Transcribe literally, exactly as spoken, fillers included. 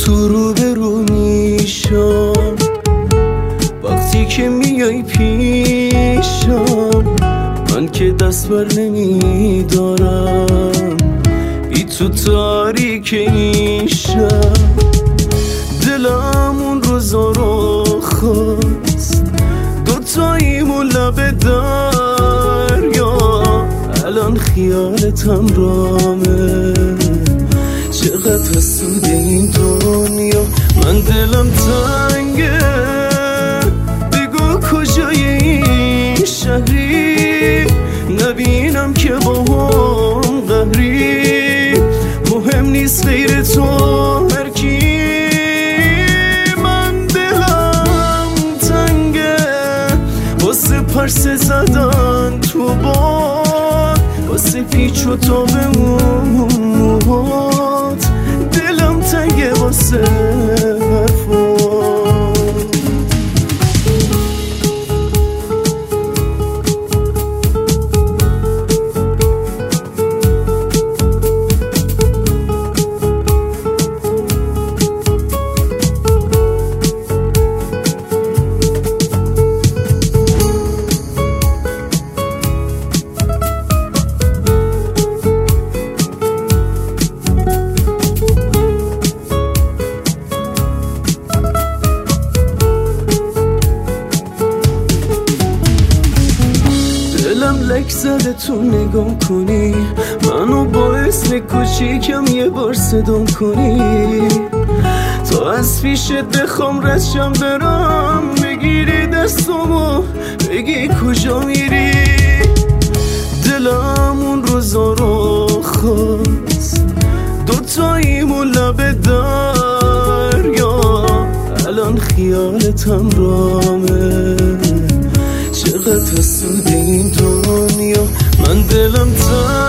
تو رو به رو میشم وقتی که میای پیشم، من که دست بر نمیدارم بی تو تاریک این شب. دلم اون روزا رو خواست دوتاییمون لب دریا، الان خیالتم رامه چقدر حسوده این دنیا. من دلم تنگه بگو کجای این شهری، نبینم که با هم قهری، مهم نیست غیر تو هر کی. من دلم تنگه واسه پرسه زدن تو باد، واسه پیچ و تاب موهات، دلم تنگه واسه حرفات. دلم لک زده تو نگام کنی، منو با اسم کوچیکم یه بار صدام کنی، تا از پیشت بخوام رشم برم، بگیری دستمو بگی کجا میری. دلم اون روزا رو خواست دوتاییمون لب دریا، الان خیالتم رامه چقدر حسوده این دنیا. من دلم تنگه